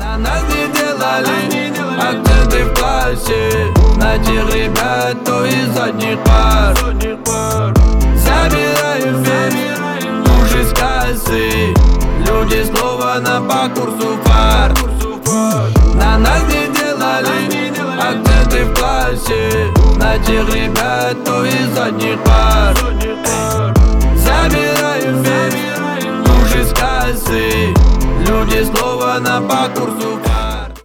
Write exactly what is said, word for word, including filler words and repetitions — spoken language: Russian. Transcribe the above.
На нас не делали акценты в классе, на тех ребят, кто из задних пар. Забираем весь душ из кассы, люди снова на по курсу фар. На нас не делали акценты в классе, на тех ребят, кто из задних пар. Забираем весь душ из кассы, люди снова на по курсу.